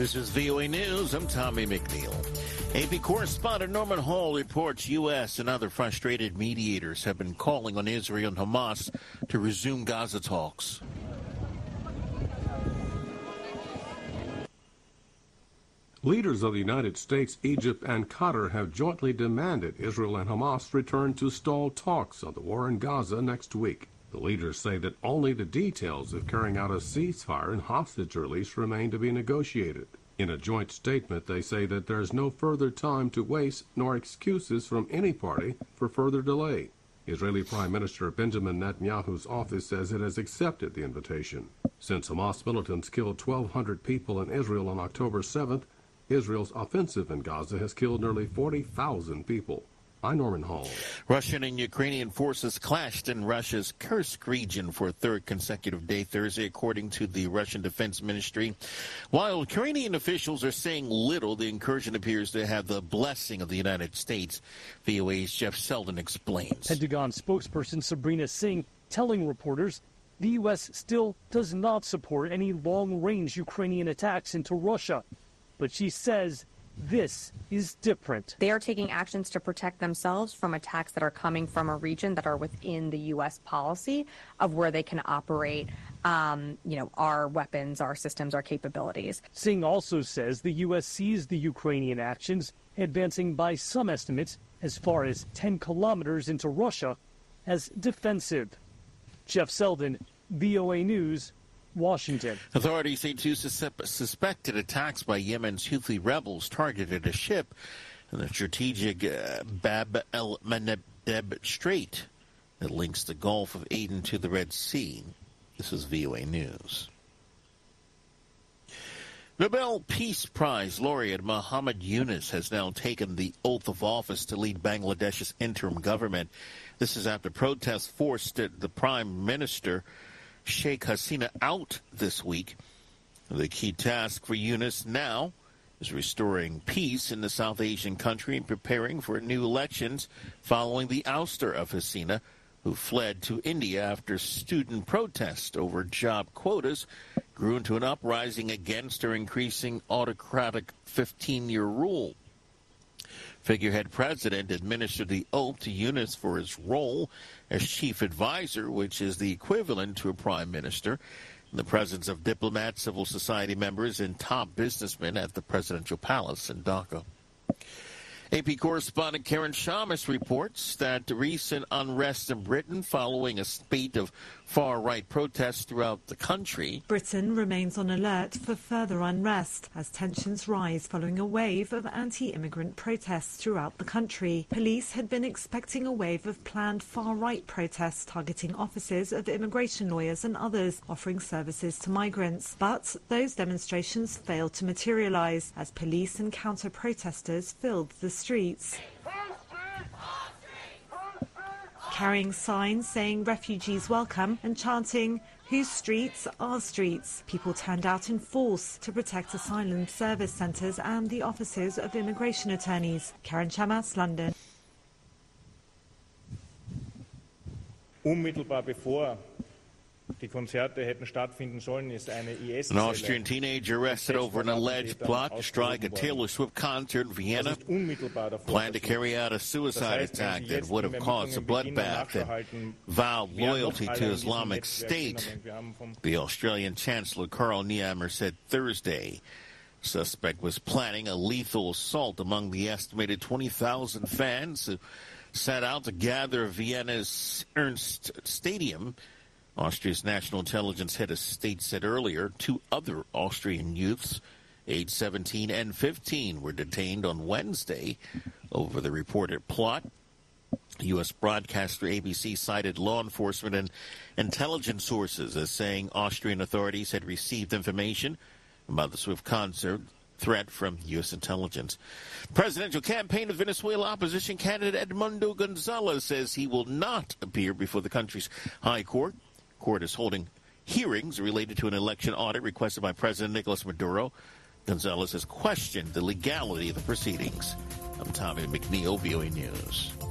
This is VOA News. I'm Tommy McNeil. AP correspondent Norman Hall reports U.S. and other frustrated mediators have been calling on Israel and Hamas to resume Gaza talks. Leaders of the United States, Egypt, and Qatar have jointly demanded Israel and Hamas return to stalled talks on the war in Gaza next week. The leaders say that only the details of carrying out a ceasefire and hostage release remain to be negotiated. In a joint statement, they say that there is no further time to waste nor excuses from any party for further delay. Israeli Prime Minister Benjamin Netanyahu's office says it has accepted the invitation. Since Hamas militants killed 1,200 people in Israel on October 7th, Israel's offensive in Gaza has killed nearly 40,000 people. I'm Norman Hall. Russian and Ukrainian forces clashed in Russia's Kursk region for a third consecutive day Thursday, according to the Russian Defense Ministry. While Ukrainian officials are saying little, the incursion appears to have the blessing of the United States. VOA's Jeff Selden explains. Pentagon spokesperson Sabrina Singh telling reporters the U.S. still does not support any long-range Ukrainian attacks into Russia. But she says this is different. They are taking actions to protect themselves from attacks that are coming from a region that are within the U.S. policy of where they can operate, our weapons, our systems, our capabilities. Singh also says the U.S. sees the Ukrainian actions advancing by some estimates as far as 10 kilometers into Russia as defensive. Jeff Selden, VOA News, Washington. Authorities say two suspected attacks by Yemen's Houthi rebels targeted a ship in the strategic Bab el-Mandeb Strait that links the Gulf of Aden to the Red Sea. This is VOA News. Nobel Peace Prize laureate Muhammad Yunus has now taken the oath of office to lead Bangladesh's interim government. This is after protests forced the Prime Minister Sheikh Hasina out this week. The key task for Yunus now is restoring peace in the South Asian country and preparing for new elections following the ouster of Hasina, who fled to India after student protests over job quotas grew into an uprising against her increasing autocratic 15-year rule. Figurehead president administered the oath to Yunus for his role as chief advisor, which is the equivalent to a prime minister, in the presence of diplomats, civil society members, and top businessmen at the presidential palace in Dhaka. AP correspondent Karen Shamus reports that the recent unrest in Britain following a spate of far-right protests throughout the country. Britain remains on alert for further unrest as tensions rise following a wave of anti-immigrant protests throughout the country. Police had been expecting a wave of planned far-right protests targeting offices of immigration lawyers and others offering services to migrants. But those demonstrations failed to materialise as police and counter-protesters filled the streets. Carrying signs saying refugees welcome and chanting, "Whose streets? Our streets." People turned out in force to protect asylum service centres and the offices of immigration attorneys. Karen Shamas, London. Unmittelbar bevor die Konzerte hätten stattfinden sollen, ist eine IS-Zelle. An Austrian teenager arrested over an alleged plot to strike a Taylor Swift concert in Vienna, planned to carry out a suicide attack that would have caused a bloodbath and vowed loyalty to Islamic State. The Australian Chancellor Karl Nehammer said Thursday suspect was planning a lethal assault among the estimated 20,000 fans who set out to gather at Vienna's Ernst Stadium. Austria's National Intelligence Head of State said earlier 2 other Austrian youths, aged 17 and 15, were detained on Wednesday over the reported plot. U.S. broadcaster ABC cited law enforcement and intelligence sources as saying Austrian authorities had received information about the Swift concert threat from U.S. intelligence. Presidential campaign of Venezuela opposition candidate Edmundo Gonzalez says he will not appear before the country's high court. Court is holding hearings related to an election audit requested by President Nicolas Maduro. Gonzalez has questioned the legality of the proceedings. I'm Tommy McNeil, VOA News.